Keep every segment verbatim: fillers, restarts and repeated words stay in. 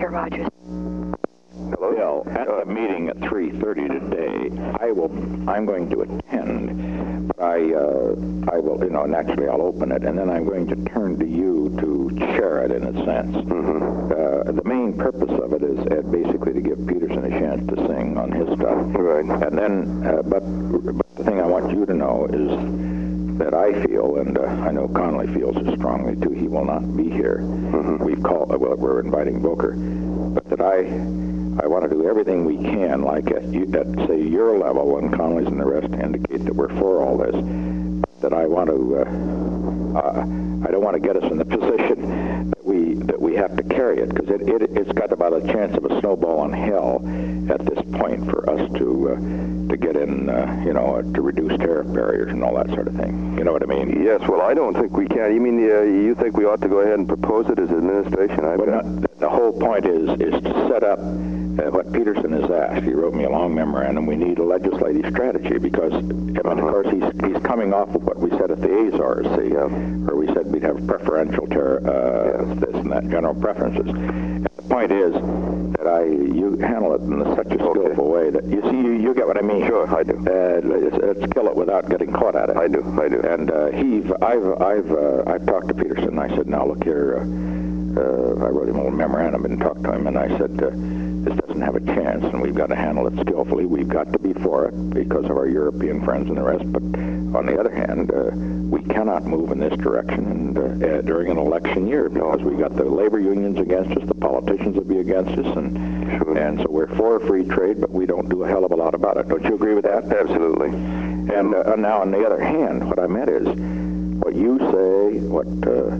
Mister Rogers. Hello? Bill, at Uh, the meeting at three thirty today, I will, I'm going to attend, but I, uh, I will, you know, naturally I'll open it, and then I'm going to turn to you to chair it in a sense. Mm-hmm. Uh, the main purpose of it is uh, basically to give Peterson a chance to sing on his stuff. Right. And then, uh, but, but the thing I want you to know is that I feel, and uh, I know Connolly feels it strongly too, he will not be here. Mm-hmm. We've called, well, we're inviting Booker, but that I, I want to do everything we can, like at, you, at say your level, when Connolly's and the rest indicate that we're for all this, that I want to, uh, uh, I don't want to get us in the position that we that we have to carry it, because it, it it's got about a chance of a snowball in hell at this point for us to uh, to get in, uh, you know, to reduce tariff barriers and all that sort of thing. You know what I mean? Yes, well, I don't think we can. You mean uh, you think we ought to go ahead and propose it as administration? I But bet. not, the whole point is is to set up uh, what Peterson has asked. He wrote me a long memorandum. We need a legislative strategy because, I mean, Uh-huh. of course, he's he's coming off of what we said at the Azores, see, Yeah. where we said we'd have preferential ter- uh, Yeah. this and that, general preferences. And the point is that I you handle it in such a skillful way that you see you, you get what I mean. Sure, I do. Uh, let's, let's kill it without getting caught at it. I do, I do. And uh, he, I've, I've, uh, I've talked to Peterson. I said, now look here. Uh, uh, I wrote him a little memorandum and talked to him, and I said, uh, this doesn't have a chance, and we've got to handle it skillfully. We've got to be for it because of our European friends and the rest. But on the other hand, uh, we cannot move in this direction and uh, uh, during an election year because we got the labor unions against us, the politicians will be against us, and Sure. and so we're for free trade, but we don't do a hell of a lot about it. Don't you agree with that? Absolutely. And uh, now, on the other hand, what I meant is, what you say, what uh,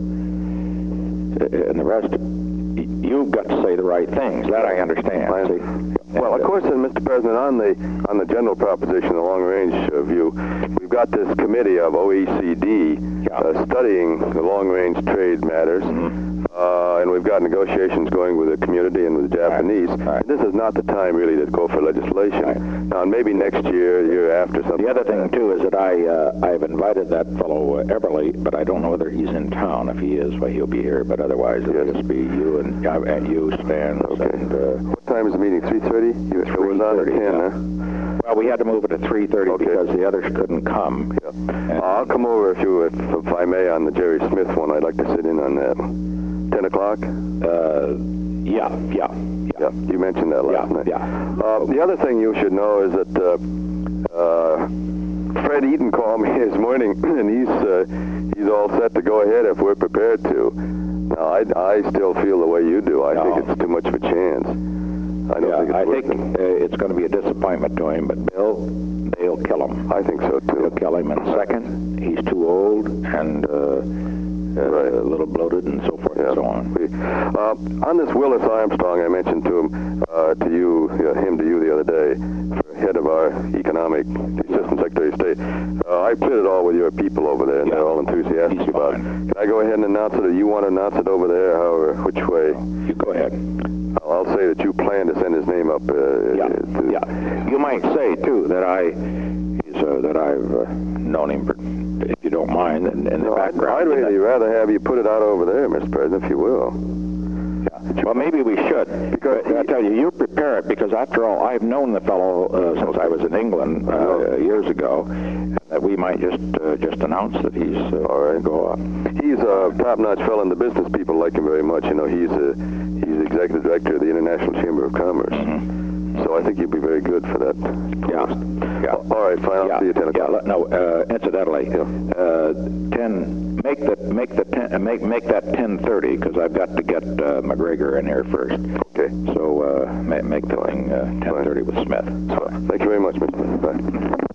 and the rest, y- you've got to say the right things. That I understand. I- see? Well, And, of uh, course, then, Mister President, on the on the general proposition, the long-range uh, view, we've got this committee of O E C D Yeah. uh, studying the long-range trade matters, Mhm. uh, and we've got negotiations going with the community and with the Japanese. Right. And this is not the time, really, to go for legislation. Right. Now, maybe next year, the year after, something. The other like thing that. too is that I uh, I've invited that fellow uh, Everly, but I don't know whether he's in town. If he is, well, he'll be here. But otherwise, it'll Yes. just be you and uh, and you, Stan, Okay. and. Uh, What time is the meeting? three thirty? You it was on at three thirty, ten, yeah. huh? well, we had to move it to three thirty Okay. because the others couldn't come. Yeah. And- I'll come over if you, if, if I may, on the Jerry Smith one. I'd like to sit in on that. Ten o'clock? Uh, yeah, yeah, Yeah, you mentioned that last Yeah, night. yeah. Uh, the other thing you should know is that uh, uh, Fred Eaton called me this morning, and he's uh, he's all set to go ahead if we're prepared to. Now, I, I still feel the way you do. I No. think it's too much of a chance. I don't yeah. think it's I worth think it. uh, it's going to be a disappointment to him, but Bill, they'll kill him. I think so They'll too. kill him. And second, he's too old and uh, uh, Right. a little bloated and so forth Yeah. and so on. We- Uh, on this Willis Armstrong, I mentioned to him, uh, to you, uh, him to you the other day, for head of our economic assistant secretary of state. Uh, I put it all with your people over there, and Yeah. they're all enthusiastic He's about it. fine. Can I go ahead and announce it, or you want to announce it over there? However, which way? You go ahead. I'll say that you plan to send his name up. Uh, Yeah, to, yeah. You might say too that I, he's, uh, that I've uh, known him for, if you don't mind, in, in the No, I'd, background. I'd really rather have you put it out over there, Mister President, if you will. Yeah. Well, maybe we should. Because But I he- tell you, you prepare it because, after all, I've known the fellow uh, since I was in England uh, years ago. That we might just uh, just announce that he's uh, All right. go up. He's a top-notch fellow, and the business people like him very much. You know, he's a, he's the executive director of the International Chamber of Commerce. Mm-hmm. So I think he'd be very good for that Yeah. post. Yeah. All right, fine. I'll yeah. see you at ten Yeah. o'clock. let- No. Uh, incidentally, Yeah. uh, ten. Make the make the ten, uh, make make that ten thirty because I've got to get uh, McGregor in here first. Okay. So uh, make, make the thing uh, ten thirty with Smith. Thank you very much, Mister President. Bye.